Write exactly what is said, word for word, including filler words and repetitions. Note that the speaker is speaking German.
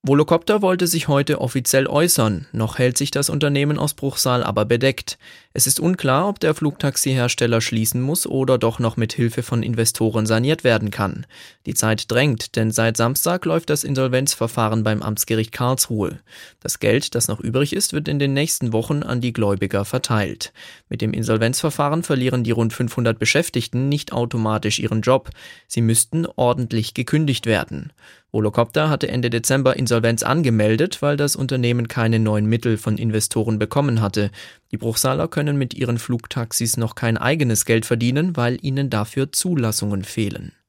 Volocopter wollte sich heute offiziell äußern, noch hält sich das Unternehmen aus Bruchsal aber bedeckt. Es ist unklar, ob der Flugtaxihersteller schließen muss oder doch noch mit Hilfe von Investoren saniert werden kann. Die Zeit drängt, denn seit Samstag läuft das Insolvenzverfahren beim Amtsgericht Karlsruhe. Das Geld, das noch übrig ist, wird in den nächsten Wochen an die Gläubiger verteilt. Mit dem Insolvenzverfahren verlieren die rund fünfhundert Beschäftigten nicht automatisch ihren Job. Sie müssten ordentlich gekündigt werden. Volocopter hatte Ende Dezember Insolvenz angemeldet, weil das Unternehmen keine neuen Mittel von Investoren bekommen hatte. Die Bruchsaler können mit ihren Flugtaxis noch kein eigenes Geld verdienen, weil ihnen dafür Zulassungen fehlen.